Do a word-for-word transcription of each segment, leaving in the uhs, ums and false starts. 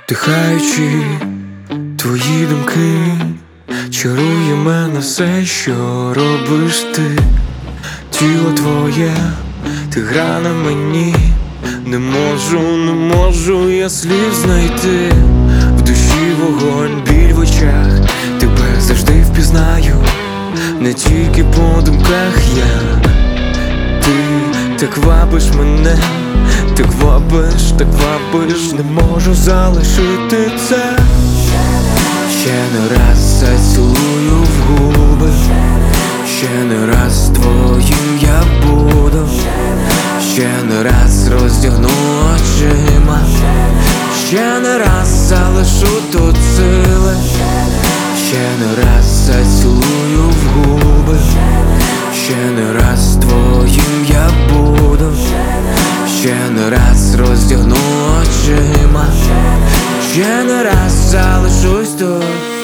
Вдихаючи твої думки, чарує мене все, що робиш ти. Тіло твоє, ти гра на мені. Не можу, не можу я слів знайти. В душі вогонь, біль в очах, тебе завжди впізнаю. Не тільки по думках я. Ти так вабиш мене, так вабиш, так вабиш. Не можу залишити це. Ще не раз зацілую в губи, ще не раз твоїм я буду, ще не раз роздягну очима, ще не раз залишу тут сили, ще не раз зацілую в губи, ще не раз твоїм я буду, ще не раз роздягну очима, ще не раз залишусь тут.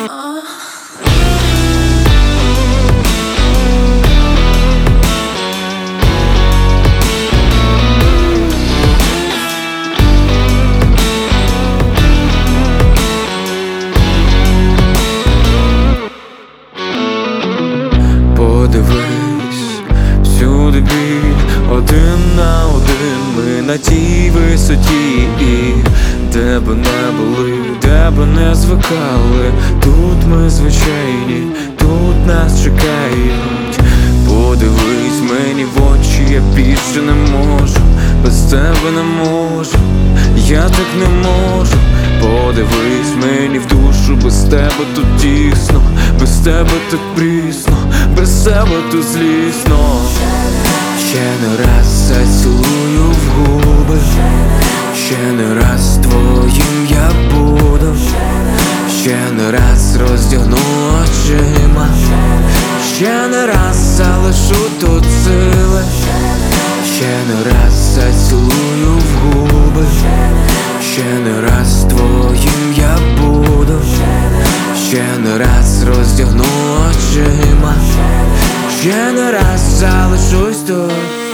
Подивись, всюди біль, один на один ми на тій висоті. І де б не були, де б не звикали, тут ми звичайні, тут нас чекають. Подивись мені в очі, я більше не можу, без тебе не можу, я так не можу. Подивись мені в душу, без тебе тут тісно, без тебе так прісно, без тебе тут злісно. Ще не раз зацілую в губи, ще не раз твоїм я буду, ще не раз роздягну очима, ще не раз залишу тут сили, ще не раз зацілую в губи, ще не раз твоїм я буду, ще не раз роздягну очима, ще не раз залишусь тут.